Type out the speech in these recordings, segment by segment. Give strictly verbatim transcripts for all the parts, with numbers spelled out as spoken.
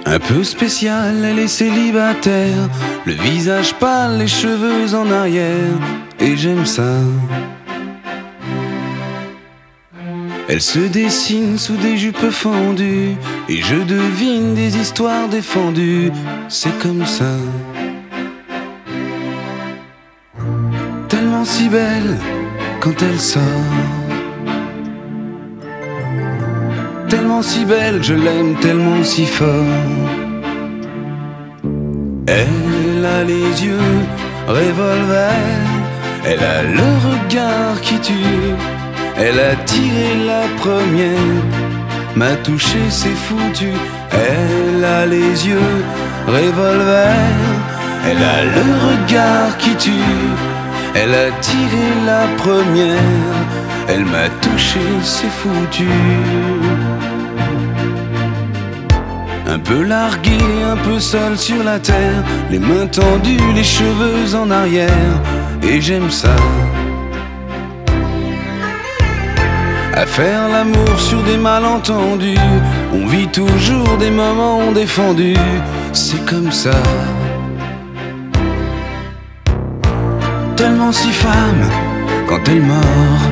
Un peu spéciale, elle est célibataire, le visage pâle, les cheveux en arrière, et j'aime ça. Elle se dessine sous des jupes fendues, et je devine des histoires défendues, c'est comme ça. Tellement si belle quand elle sort, tellement si belle, je l'aime tellement si fort. Elle a les yeux revolver, elle a le regard qui tue, elle a tiré la première, m'a touché, c'est foutu. Elle a les yeux revolver, elle a le regard qui tue, elle a tiré la première, elle m'a touché, c'est foutu. Un peu largué, un peu seul sur la terre, les mains tendues, les cheveux en arrière, et j'aime ça. À faire l'amour sur des malentendus, on vit toujours des moments défendus, c'est comme ça. Tellement si femme quand elle mord,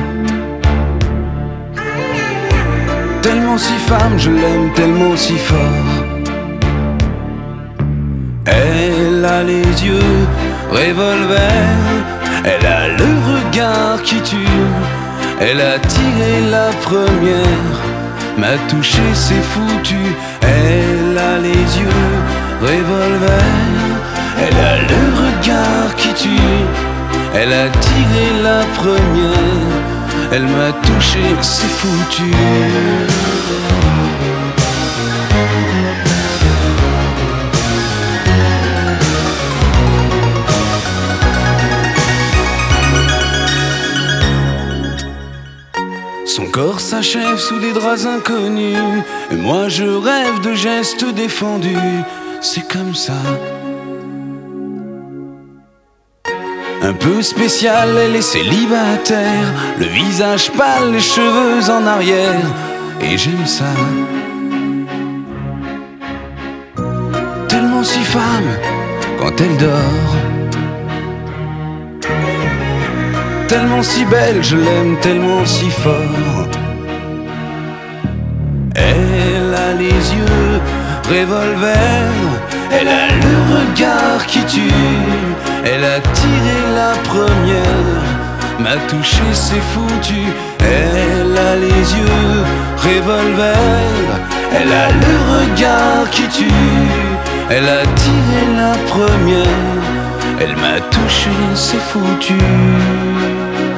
tellement si femme, je l'aime tellement si fort. Elle a les yeux revolver, elle a le regard qui tue, elle a tiré la première, m'a touché, c'est foutu. Elle a les yeux revolver, elle a le regard qui tue, elle a tiré la première, elle m'a touché, c'est foutu. Son corps s'achève sous des draps inconnus, et moi je rêve de gestes défendus, c'est comme ça. Un peu spéciale, elle est célibataire, le visage pâle, les cheveux en arrière, et j'aime ça. Tellement si femme quand elle dort, tellement si belle, je l'aime tellement si fort. Elle a les yeux revolver, elle a le regard qui tue, elle a tiré la première, m'a touché, c'est foutu. Elle a les yeux revolver, elle a le regard qui tue, elle a tiré la première, elle m'a touché, c'est foutu.